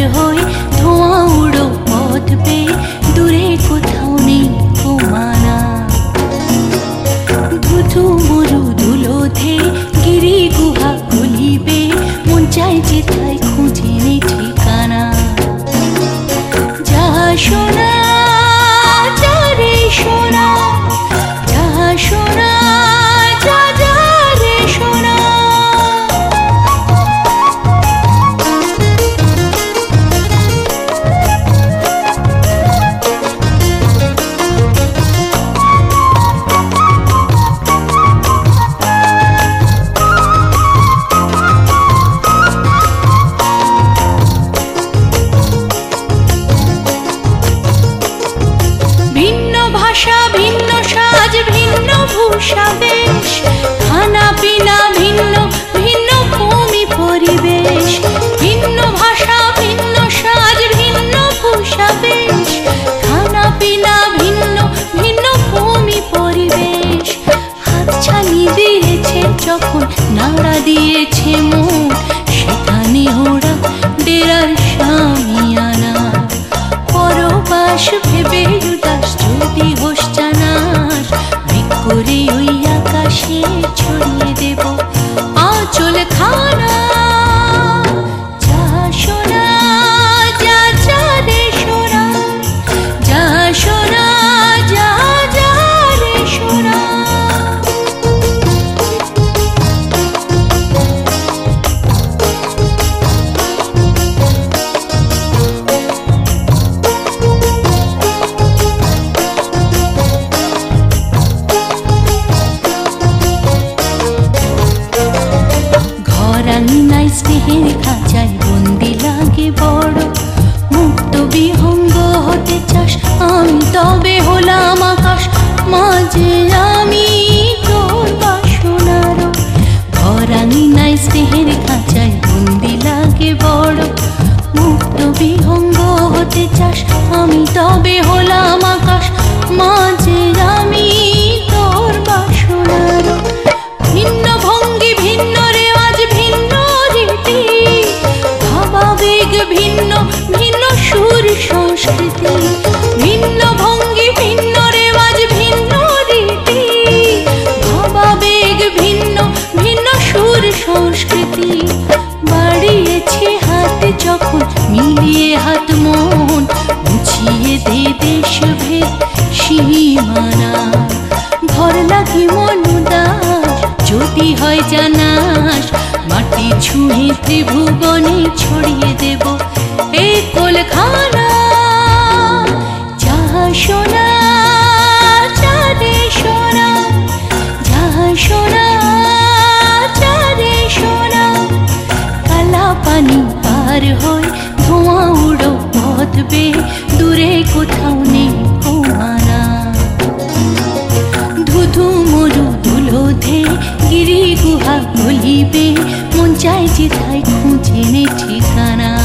হয়ে ধোঁয়া উড়ো পথ পেয়ে দূরে কোথাও নেই মানা। ধুধু মরু ধুলো ধে গিরি গুহা গলিবে মন চাই যেথায় খুঁজে নেই ঠিকানা। যা শোনা যা রে শোনা, যা শোনা যা যা রে শোনা। ভিন্ন সাজ ভিন্ন ভূষা বেশ, খানা পিনা ভিন্ন ভিন্ন ভূমি পরিবেশ। ভিন্ন ভাষা ভিন্ন সাজ ভিন্ন ভূষা বেশ, খানা পিনা ভিন্ন ভিন্ন ভূমি পরিবেশ। হাতছানি দিয়েছে যখন নাড়া দিয়েছে মন, সেখানে ওরা ডেরার সামিয়ানা। পরবাস ভেবে উদাস যদি হোস জানাস, মেঘ করে ওই আকাশে ছড়িয়ে দেব আঁচল খানা। যা শোনা যা যা রে শোনা, যা শোনা যা যা রে শোনা। স্নেহের খাঁচায় বন্দি লাগে বড়, মুক্ত বিহঙ্গ হতে চাস আমি তবে হলাম আকাশ, মাঝে আমি তোর বাসনার। ঘরাঙিনাই স্নেহের খাঁচায় বন্দি লাগে বড়, মুক্ত বিহঙ্গ হতে চাস আমি তবে হলাম আকাশ, মাঝে আমি তোর বাসনার। ভিন্ন ভঙ্গি ভিন্ন রেওয়াজ ভিন্ন রীতি, ভাবাবেগ ভিন্ন ভিন্ন সুর সংস্কৃতি। ভিন্ন ভঙ্গি ভিন্ন রেওয়াজ ভিন্ন রীতি, ভাবাবেগ ভিন্ন ভিন্ন সুর সংস্কৃতি। বাড়িয়েছে হাত যখন মিলিয়ে হাত মন, মুছিয়ে দে দেশ ভেদ সীমানা। ঘর লাগি মন উদাস যদি হয় জানাস, মাটি ছুঁয়ে ত্রিভুবনে ছড়িয়ে দেব এই কোলখানা। যা শোনা যা রে শোনা, যা শোনা যা রে শোনা। কালা পানি পার হয়ে ধোঁয়া উড়ো পথ বেয়ে দূরে কোথাও নেই মানা। ধুধু মরু ধুলো ধে গিরি গুহা গলিবে মন চাই যেথায় খুঁজে নে ঠিকানা।